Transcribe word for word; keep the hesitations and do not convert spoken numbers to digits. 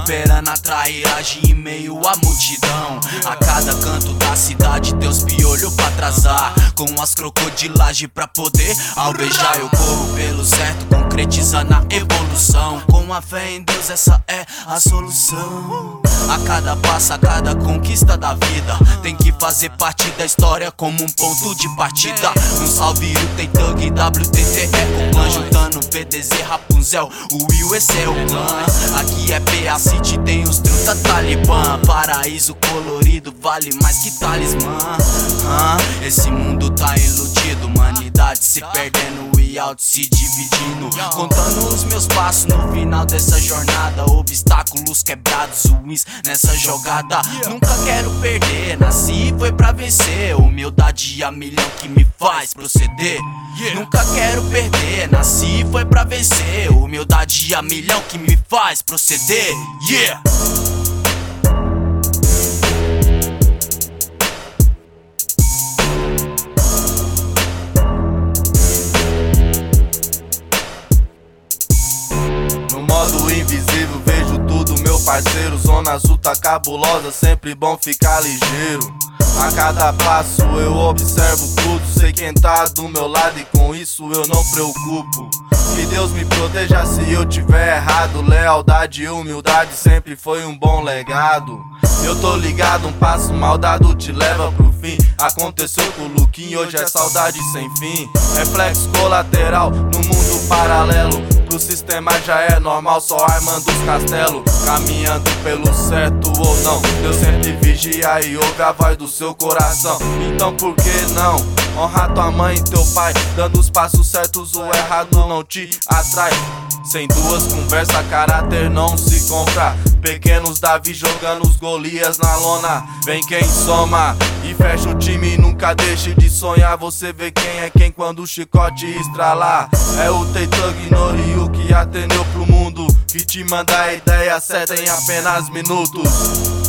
esperando a trairagem em meio à multidão. A cada canto da cidade Deus piolho pra atrasar, com as crocodilagem pra poder alvejar. Eu corro pelo certo, concretizando a evolução. Com a fé em Deus essa é a solução. A cada passo, a cada conquista da vida, tem que fazer parte da história como um ponto de partida. Um salve o T-Thug, W T T é o clã, juntando V D Z, Rapunzel, o Will, esse é o clã. Aqui é P A City, tem os trinta Talibã. Paraíso colorido vale mais que talismã. ah, Esse mundo tá iludido, humanidade se perdendo e auto se dividindo. Contando os meus passos no final dessa jornada, obstáculos quebrados, ruins nessa jogada. Nunca quero perder, nasci e foi pra vencer. Humildade a milhão que me faz proceder. Nunca quero perder, nasci e foi pra vencer. Humildade a milhão que me faz proceder. Yeah! Modo invisível, vejo tudo, meu parceiro. Zona azul tá cabulosa, sempre bom ficar ligeiro. A cada passo eu observo tudo, sei quem tá do meu lado e com isso eu não preocupo. Que Deus me proteja se eu tiver errado. Lealdade e humildade sempre foi um bom legado. Eu tô ligado, um passo mal dado te leva pro fim. Aconteceu com o Luquinho, hoje é saudade sem fim. Reflexo colateral no mundo paralelo. Pro sistema já é normal, só armando os castelos. Caminhando pelo certo ou não, Deus sempre vigia e ouve a voz do seu coração. Então por que não honrar tua mãe e teu pai, dando os passos certos, o errado não te atrai. Sem duas conversas, caráter não se compra. Pequenos Davi jogando os Golias na lona. Vem quem soma e fecha o time, nunca deixe de sonhar. Você vê quem é quem quando o chicote estralar. É o T-Thug Norio que atendeu pro mundo, que te manda a ideia certa em apenas minutos.